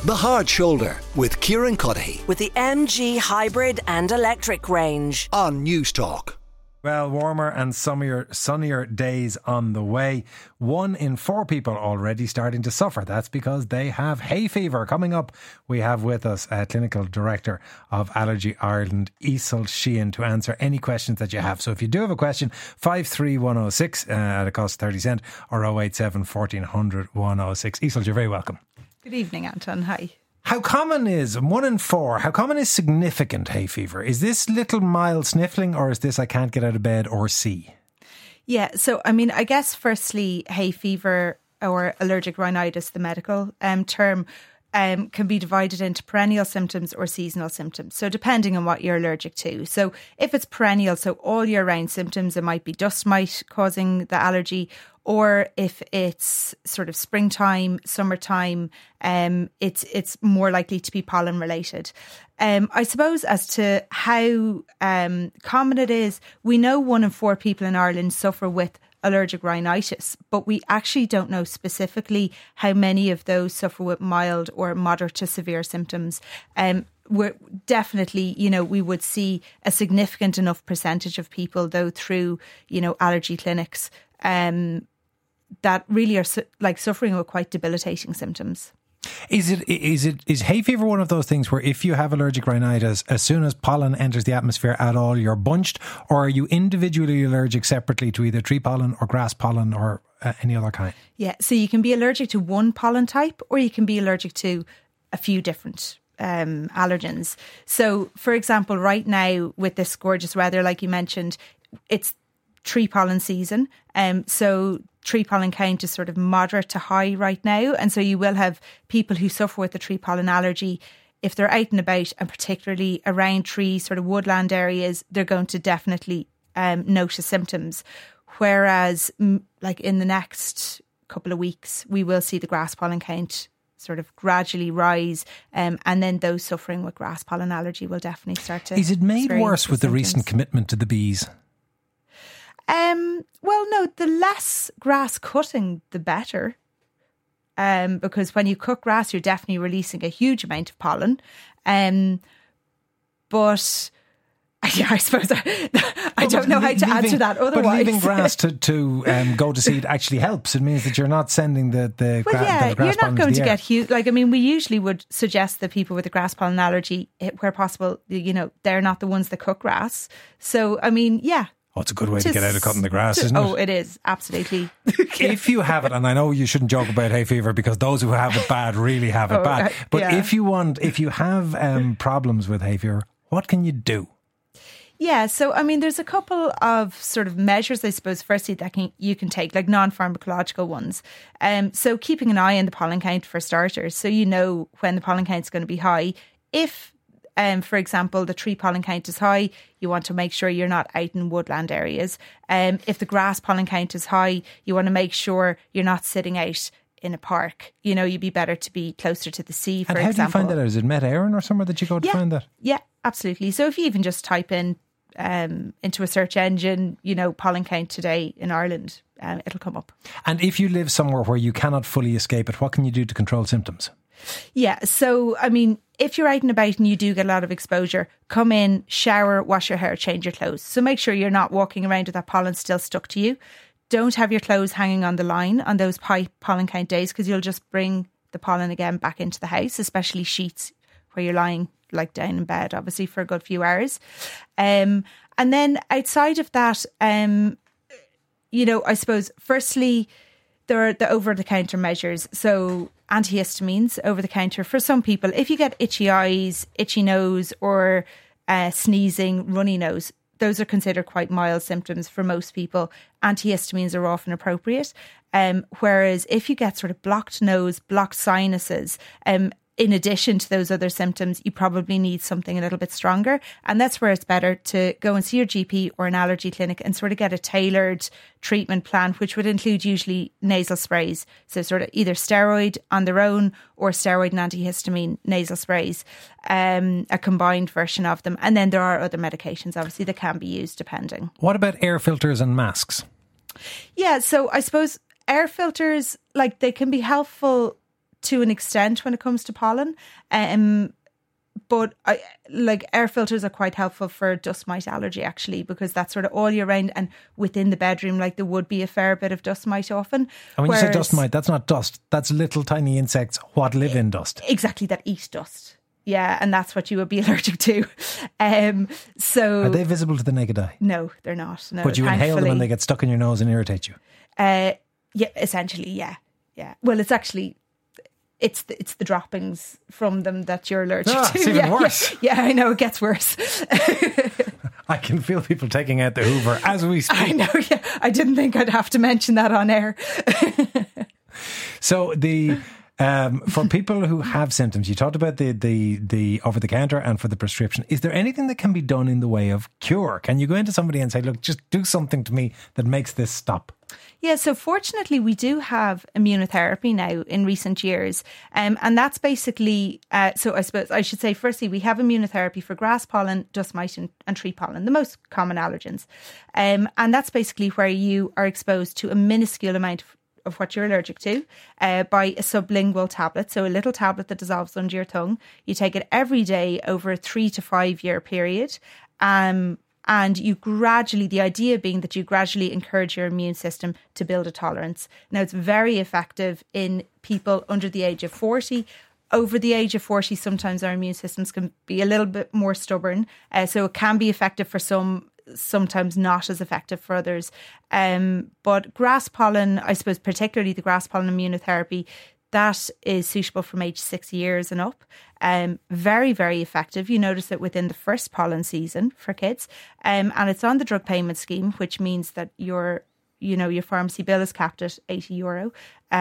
The Hard Shoulder with Kieran Cuddihy with the MG hybrid and electric range on News Talk. Well, warmer and sunnier days on the way. 1 in 4 people already starting to suffer. That's because they have hay fever. Coming up, we have with us Clinical Director of Allergy Ireland, Aoiseal Sheehan, to answer any questions that you have. So if you do have a question, 53106 at a cost of 30 cents or 087 1400 106. Aoiseal, you're very welcome. Good evening, Anton. Hi. How common is 1 in 4? How common is significant hay fever? Is this little mild sniffling, or is this I can't get out of bed or see? Yeah, so I guess firstly, hay fever or allergic rhinitis, the medical term, can be divided into perennial symptoms or seasonal symptoms. So depending on what you're allergic to. So if it's perennial, so all year round symptoms, it might be dust mite causing the allergy. Or if it's sort of springtime, summertime, it's more likely to be pollen related. I suppose as to how common it is, we know 1 in 4 people in Ireland suffer with allergic rhinitis, but we actually don't know specifically how many of those suffer with mild or moderate to severe symptoms. We're definitely, we would see a significant enough percentage of people, though, through, allergy clinics, that really are suffering with quite debilitating symptoms. Is hay fever one of those things where if you have allergic rhinitis, as soon as pollen enters the atmosphere at all, you're bunched, or are you individually allergic separately to either tree pollen or grass pollen or any other kind? Yeah, so you can be allergic to one pollen type, or you can be allergic to a few different allergens. So, for example, right now with this gorgeous weather, like you mentioned, it's tree pollen season. So tree pollen count is sort of moderate to high right now. And so you will have people who suffer with the tree pollen allergy. If they're out and about, and particularly around trees, sort of woodland areas, they're going to definitely notice symptoms. Whereas like in the next couple of weeks, we will see the grass pollen count sort of gradually rise, and then those suffering with grass pollen allergy will definitely start to... Is it made worse with the recent commitment to the bees? Well, no, the less grass cutting, the better. Because when you cut grass, you're definitely releasing a huge amount of pollen. But I suppose I don't know how to answer that otherwise. But leaving grass to go to seed actually helps. It means that you're not sending the grass you're not going to get huge. We usually would suggest that people with a grass pollen allergy, where possible, they're not the ones that cut grass. So, yeah. Oh, it's a good way to get out of cutting the grass, isn't it? Oh, it is, absolutely. If you have it, and I know you shouldn't joke about hay fever because those who have it bad really have it bad. But if you have problems with hay fever, what can you do? Yeah, so there's a couple of sort of measures, I suppose, firstly that you can take, like non-pharmacological ones. So keeping an eye on the pollen count for starters, so you know when the pollen count is going to be high. If for example, the tree pollen count is high, you want to make sure you're not out in woodland areas. If the grass pollen count is high, you want to make sure you're not sitting out in a park. You'd be better to be closer to the sea, for example. And how do you find that out? Is it Met Éireann or somewhere that you go to find that? Yeah, absolutely. So if you even just type in into a search engine, pollen count today in Ireland, it'll come up. And if you live somewhere where you cannot fully escape it, what can you do to control symptoms? Yeah, so if you're out and about and you do get a lot of exposure, come in, shower, wash your hair, change your clothes. So make sure you're not walking around with that pollen still stuck to you. Don't have your clothes hanging on the line on those high pollen count days, because you'll just bring the pollen again back into the house, especially sheets where you're lying like down in bed, obviously, for a good few hours. And then outside of that, I suppose, firstly, there are the over-the-counter measures. So antihistamines over the counter for some people. If you get itchy eyes, itchy nose, or sneezing, runny nose, those are considered quite mild symptoms for most people. Antihistamines are often appropriate. Whereas if you get sort of blocked nose, blocked sinuses, in addition to those other symptoms, you probably need something a little bit stronger. And that's where it's better to go and see your GP or an allergy clinic and sort of get a tailored treatment plan, which would include usually nasal sprays. So sort of either steroid on their own or steroid and antihistamine nasal sprays, a combined version of them. And then there are other medications, obviously, that can be used depending. What about air filters and masks? Yeah, so I suppose air filters, they can be helpful to an extent when it comes to pollen. But air filters are quite helpful for dust mite allergy, actually, because that's sort of all year round, and within the bedroom, like, there would be a fair bit of dust mite often. And when you say dust mite, that's not dust. That's little tiny insects what live in dust. Exactly, that eat dust. Yeah, and that's what you would be allergic to. So are they visible to the naked eye? No, they're not. No, but you inhale them and they get stuck in your nose and irritate you? Yeah, essentially, yeah. Well, it's actually... It's the droppings from them that you're allergic to. It's even worse. Yeah, I know, it gets worse. I can feel people taking out the Hoover as we speak. I know, yeah. I didn't think I'd have to mention that on air. So for people who have symptoms, you talked about the over the counter and for the prescription. Is there anything that can be done in the way of cure? Can you go into somebody and say, look, just do something to me that makes this stop? Yeah, so fortunately we do have immunotherapy now in recent years. And that's basically, so I suppose I should say, firstly, we have immunotherapy for grass pollen, dust mite and tree pollen, the most common allergens. And that's basically where you are exposed to a minuscule amount of what you're allergic to by a sublingual tablet. So a little tablet that dissolves under your tongue. You take it every day over a 3 to 5 year period. And you gradually, the idea being that you gradually encourage your immune system to build a tolerance. Now, it's very effective in people under the age of 40. Over the age of 40, sometimes our immune systems can be a little bit more stubborn. So it can be effective for some, sometimes not as effective for others. But grass pollen, I suppose, particularly the grass pollen immunotherapy, that is suitable from age 6 years and up. Very, very effective. You notice it within the first pollen season for kids. And it's on the drug payment scheme, which means that your pharmacy bill is capped at €80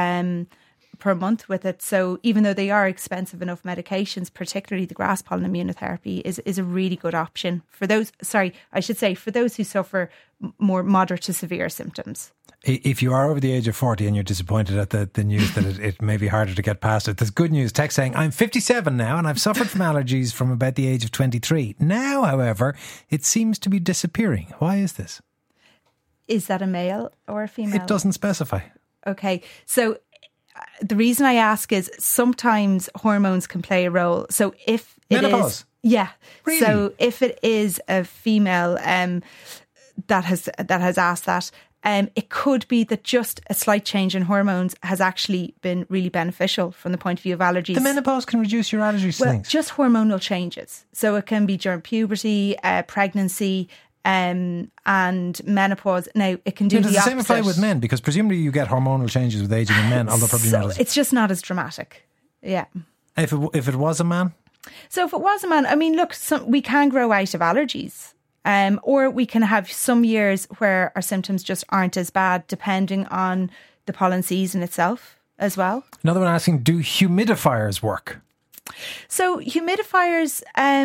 per month with it. So even though they are expensive enough medications, particularly the grass pollen immunotherapy is a really good option for those, for those who suffer more moderate to severe symptoms. If you are over the age of 40 and you're disappointed at the news that it may be harder to get past it, there's good news. Text saying, I'm 57 now and I've suffered from allergies from about the age of 23. Now, however, it seems to be disappearing. Why is this? Is that a male or a female? It doesn't specify. Okay. So the reason I ask is sometimes hormones can play a role. So if it menopause? Is... Yeah. Really? So if it is a female that has asked that, it could be that just a slight change in hormones has actually been really beneficial from the point of view of allergies. The menopause can reduce your allergies to things? Just hormonal changes. So it can be during puberty, pregnancy, and menopause. Now, it can do the opposite. Does the same apply with men? Because presumably you get hormonal changes with aging in men, although probably not as... It's just not as dramatic. Yeah. If it was a man? So if it was a man, I mean, look, we can grow out of allergies. Or we can have some years where our symptoms just aren't as bad, depending on the pollen season itself as well. Another one asking, do humidifiers work? So humidifiers,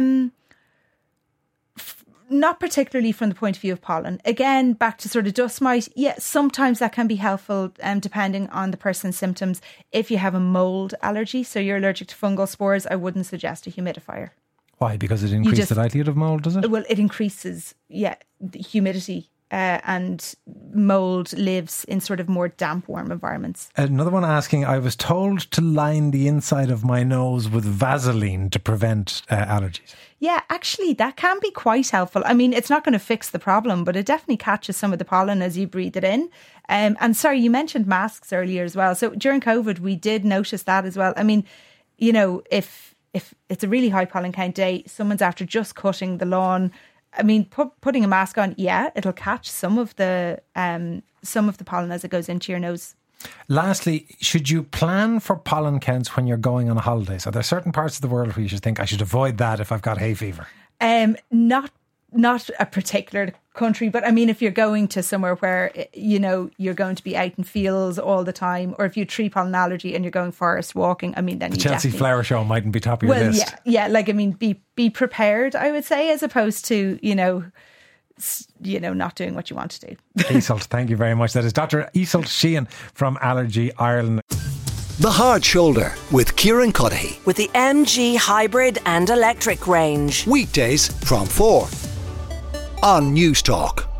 not particularly from the point of view of pollen. Again, back to sort of dust mite. Yeah, sometimes that can be helpful depending on the person's symptoms. If you have a mold allergy, so you're allergic to fungal spores, I wouldn't suggest a humidifier. Why? Because it increases the likelihood of mould, does it? Well, it increases, the humidity and mould lives in sort of more damp, warm environments. Another one asking, I was told to line the inside of my nose with Vaseline to prevent allergies. Yeah, actually, that can be quite helpful. I mean, it's not going to fix the problem, but it definitely catches some of the pollen as you breathe it in. And sorry, you mentioned masks earlier as well. So during COVID, we did notice that as well. I mean, if it's a really high pollen count day, someone's after just cutting the lawn, I mean, putting a mask on, it'll catch some of the pollen as it goes into your nose. Lastly, should you plan for pollen counts when you're going on a holiday? So there are certain parts of the world where you should think, I should avoid that if I've got hay fever. Not a particular country, but I mean, if you're going to somewhere where, you're going to be out in fields all the time, or if you have tree pollen allergy and you're going forest walking, I mean, then the Chelsea Flower Show mightn't be top of your list. Yeah, like, I mean, be prepared, I would say, as opposed to, not doing what you want to do. Iseult, thank you very much. That is Dr. Iseult Sheehan from Allergy Ireland. The Hard Shoulder with Kieran Cuddihy. With the MG hybrid and electric range. Weekdays from 4 on News Talk.